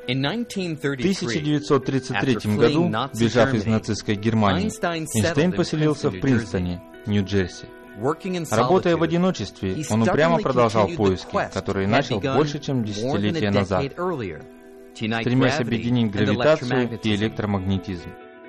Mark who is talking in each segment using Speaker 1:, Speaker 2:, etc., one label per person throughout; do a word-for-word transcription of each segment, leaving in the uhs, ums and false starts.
Speaker 1: В тысяча девятьсот тридцать третьем году, бежав из нацистской Германии, Эйнштейн поселился в Принстоне, Нью-Джерси. Работая в одиночестве, он упрямо продолжал поиски, которые начал больше, чем десятилетия назад, стремясь объединить гравитацию и электромагнетизм.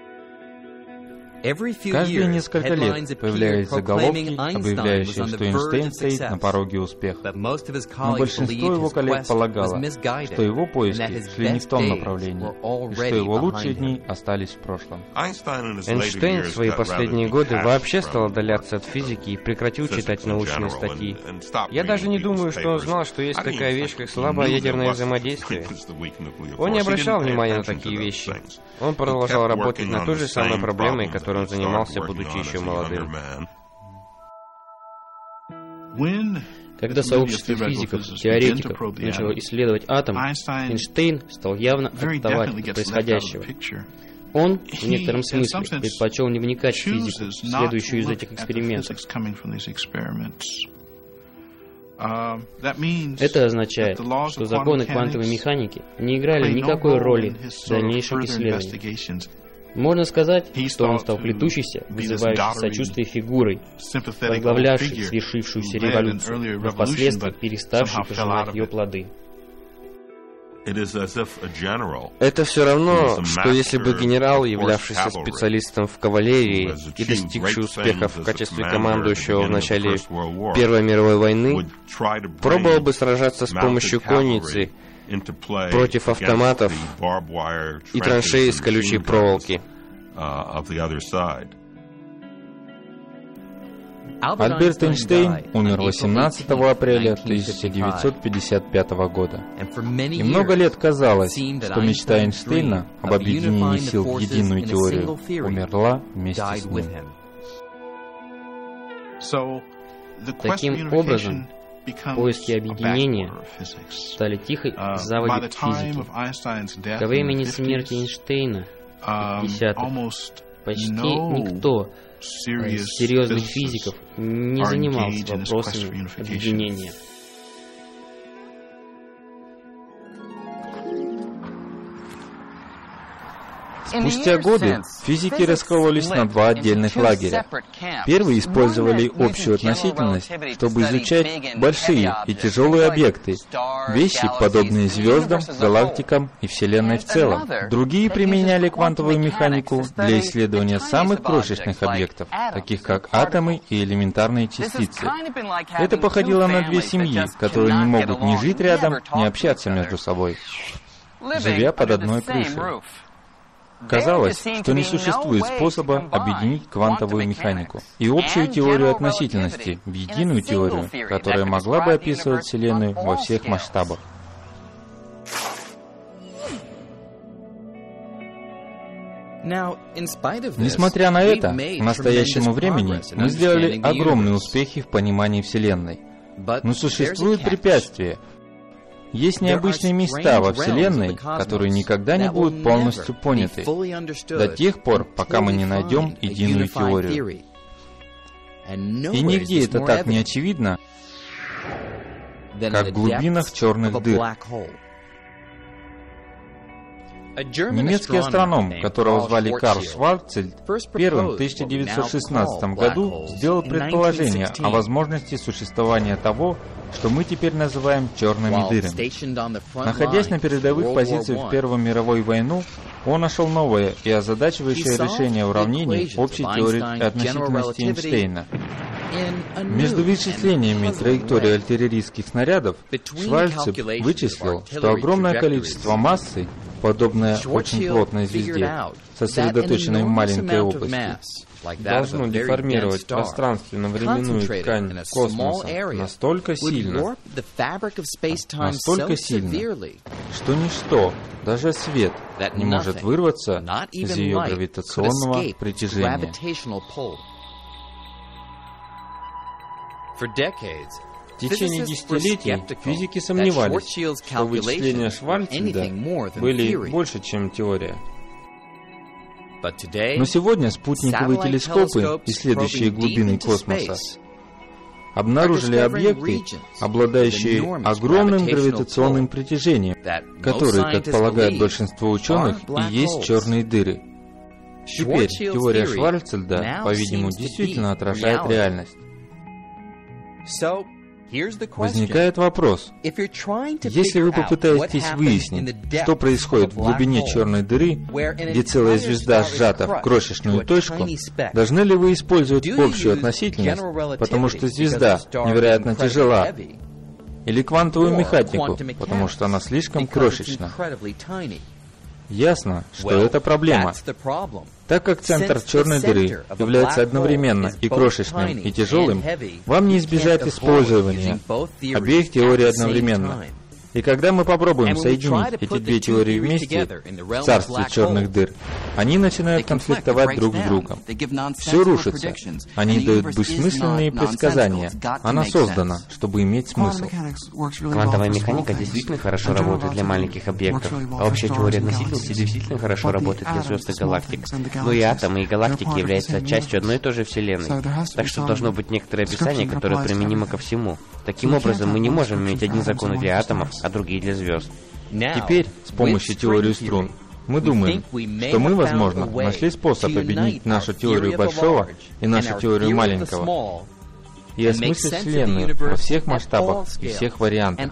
Speaker 1: Каждые несколько лет появлялись заголовки, объявляющие, что Эйнштейн стоит на пороге успеха. Но большинство его коллег полагало, что его поиски шли не в том направлении, и что его лучшие дни остались в прошлом.
Speaker 2: Эйнштейн в свои последние годы вообще стал отдаляться от физики и прекратил читать научные статьи. Я даже не думаю, что он знал, что есть такая вещь, как слабое ядерное взаимодействие. Он не обращал внимания на такие вещи. Он продолжал работать над той же самой проблемой, которой он занимался, будучи еще молодым.
Speaker 3: Когда сообщество физиков, теоретиков начало исследовать атом, Эйнштейн стал явно отставать от происходящего. Он, в некотором смысле, предпочел не вникать в физику, следующую из этих экспериментов. Это означает, что законы квантовой механики не играли никакой роли в дальнейшем исследовании. Можно сказать, что он стал плетущейся, вызывающей сочувствие фигурой, возглавлявшей свершившуюся революцию, но впоследствии переставшей пожинать ее плоды.
Speaker 2: Это все равно, что если бы генерал, являвшийся специалистом в кавалерии и достигший успехов в качестве командующего в начале Первой мировой войны, пробовал бы сражаться с помощью конницы против автоматов и траншей из колючей проволоки.
Speaker 1: Альберт Эйнштейн умер восемнадцатого апреля тысяча девятьсот пятьдесят пятого года. И много лет казалось, что мечта Эйнштейна об объединении сил в единую теорию умерла вместе с ним.
Speaker 3: Таким образом, поиски объединения стали тихой заводью физики. Ко времени смерти Эйнштейна в пятидесятых почти никто из серьезных физиков не занимался вопросами объединения.
Speaker 1: Спустя годы физики раскололись на два отдельных лагеря. Первые использовали общую относительность, чтобы изучать большие и тяжелые объекты, вещи, подобные звездам, галактикам и Вселенной в целом. Другие применяли квантовую механику для исследования самых крошечных объектов, таких как атомы и элементарные частицы. Это походило на две семьи, которые не могут ни жить рядом, ни общаться между собой, живя под одной крышей. Казалось, что не существует способа объединить квантовую механику и общую теорию относительности в единую теорию, которая могла бы описывать Вселенную во всех масштабах. Несмотря на это, к настоящему времени мы сделали огромные успехи в понимании Вселенной. Но существуют препятствия. Есть необычные места во Вселенной, которые никогда не будут полностью поняты, до тех пор, пока мы не найдем единую теорию. И нигде это так не очевидно, как в глубинах черных дыр. Немецкий астроном, которого звали Карл Шварцшильд, первым в тысяча девятьсот шестнадцатом году сделал предположение о возможности существования того, что мы теперь называем черными дырами. Находясь на передовых позициях в Первую мировую войну, он нашел новое и озадачивающее решение уравнений общей теории относительности Эйнштейна. Между вычислениями траектории артиллерийских снарядов Шварцшильд вычислил, что огромное количество массы, подобное очень плотной звезде, сосредоточенной в маленькой области, должно деформировать пространственно-временную ткань космоса настолько сильно, настолько сильно, что ништо, даже свет, не может вырваться из ее гравитационного притяжения. В течение десятилетий физики сомневались, что вычисления Шварцшильда были больше, чем теория. Но сегодня спутниковые телескопы, исследующие глубины космоса, обнаружили объекты, обладающие огромным гравитационным притяжением, которые, как полагает большинство ученых, и есть черные дыры. Теперь теория Шварцшильда, по-видимому, действительно отражает реальность. Возникает вопрос: если вы попытаетесь выяснить, что происходит в глубине черной дыры, где целая звезда сжата в крошечную точку, должны ли вы использовать общую относительность, потому что звезда невероятно тяжела, или квантовую механику, потому что она слишком крошечна? Ясно, что это проблема. Так как центр черной дыры является одновременно и крошечным, и тяжелым, вам не избежать использования обеих теорий одновременно. И когда мы попробуем соединить эти две теории вместе в царстве черных дыр, они начинают конфликтовать друг с другом. Все рушится. Они дают бессмысленные предсказания. Она создана, чтобы иметь смысл.
Speaker 2: Квантовая механика действительно хорошо работает для маленьких объектов, а общая теория относительности действительно хорошо работает для звезд и галактик. Но и атомы, и галактики являются частью одной и той же Вселенной. Так что должно быть некоторое описание, которое применимо ко всему. Таким образом, мы не можем иметь одни законы для атомов, а другие для звезд.
Speaker 1: Теперь, с помощью теории струн, мы думаем, что мы, возможно, нашли способ объединить нашу теорию большого и нашу теорию маленького и осмыслить Вселенную во всех масштабах и всех вариантах.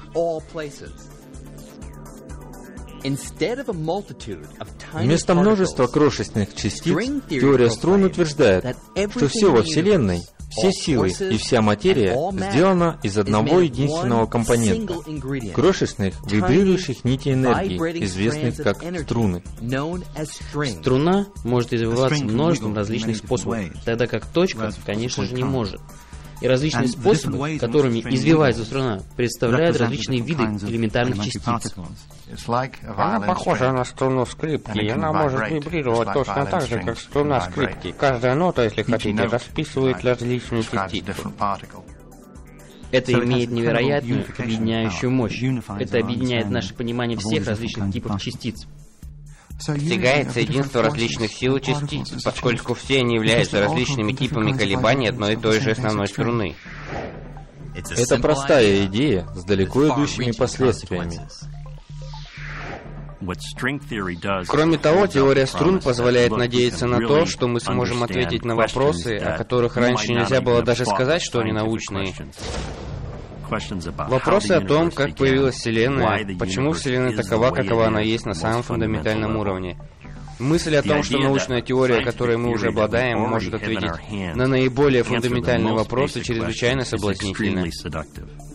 Speaker 1: Вместо множества крошечных частиц, теория струн утверждает, что все во Вселенной, все силы и вся материя сделана из одного единственного компонента — крошечных вибрирующих нитей энергии, известных как струны.
Speaker 3: Струна может извиваться множеством различных способов, тогда как точка, конечно же, не может. И различные способы, которыми извивается струна, представляют различные виды элементарных частиц.
Speaker 2: Она похожа на струну скрипки, и она может вибрировать точно так же, как струна скрипки. Каждая нота, если хотите, расписывает различные частицы.
Speaker 3: Это имеет невероятную объединяющую мощь. Это объединяет наше понимание всех различных типов частиц.
Speaker 2: Достигается единство различных сил и частиц, поскольку все они являются различными типами колебаний одной и той же основной струны.
Speaker 1: Это простая идея с далеко идущими последствиями.
Speaker 2: Кроме того, теория струн позволяет надеяться на то, что мы сможем ответить на вопросы, о которых раньше нельзя было даже сказать, что они научные. Вопросы о том, как появилась Вселенная, почему Вселенная такова, какова она есть на самом фундаментальном уровне. Мысль о том, что научная теория, которой мы уже обладаем, может ответить на наиболее фундаментальные вопросы, чрезвычайно соблазнительна.